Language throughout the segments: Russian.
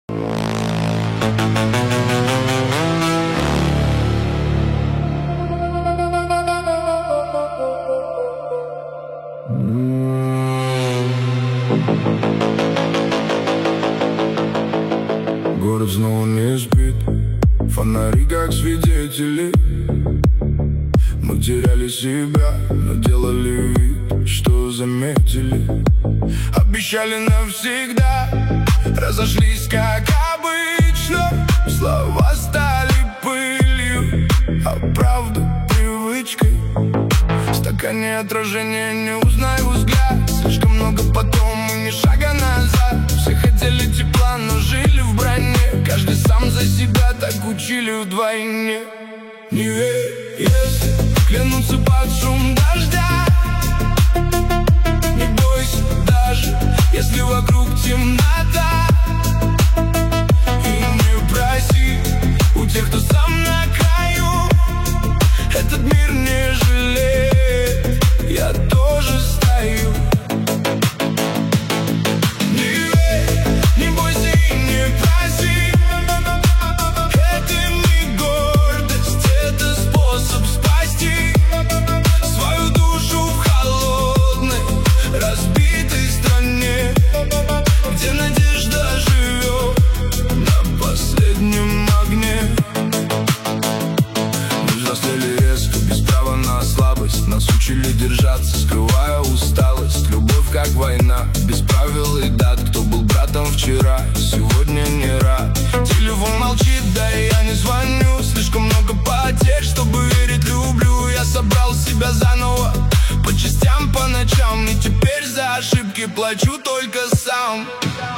Город снова не спит, фонари как свидетели. Мы теряли себя, но делали вид, что заметили. Обещали навсегда, разошлись как обычно. Слова стали пылью, а правда привычкой. В стакане отражения не узнаю взгляд. Слишком много потом и ни шага назад. Все хотели тепла, но жили в броне. Каждый сам за себя, так учили вдвойне. Не верь, если клянутся под шум дождя. Не бойся даже, если вокруг темнота. И не проси у тех, кто сам на краю. Этот мир не жалеет, я тоже стою. Не верь, не бойся и не проси. Это не гордость, это способ спасти свою душу в холодной, разбитой стране, где надежда живет на последнем огне. Мы взрослели резко, без права на слабость. Нас учили держаться, скрывая усталость. Любовь как война, без правил и дат. Кто был братом вчера, сегодня не рад. Телефон молчит, да и я не звоню. Слишком много потерь, чтобы верить люблю. Я собрал себя заново, по частям, по ночам. И теперь за ошибки плачу только сам.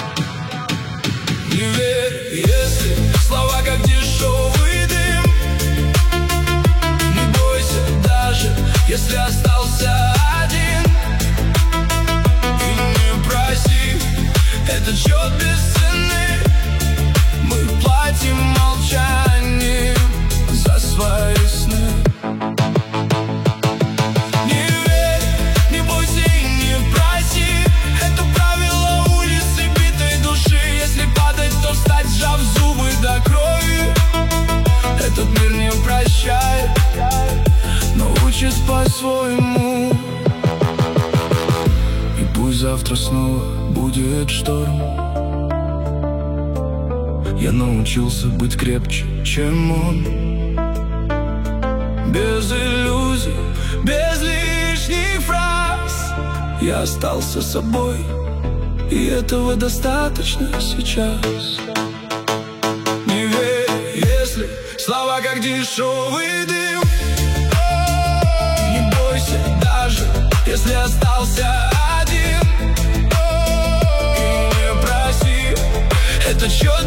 Не верь, если слова как дешевый дым. Не бойся даже, если остался один. И не проси, этот счет бесценный. Мы платим молчанием за свои сны. Не верь, не бойся и не проси. Это правило улицы битой души. Если падать, то встать, сжав зубы до крови. Этот мир не прощает, но учит по-своему. И пусть завтра снова будет шторм, я научился быть крепче, чем он. Без иллюзий, без лишних фраз. Я остался собой, и этого достаточно сейчас. Не верь, если слова как дешевый дым. Не бойся даже, если остался один. И не проси, это счет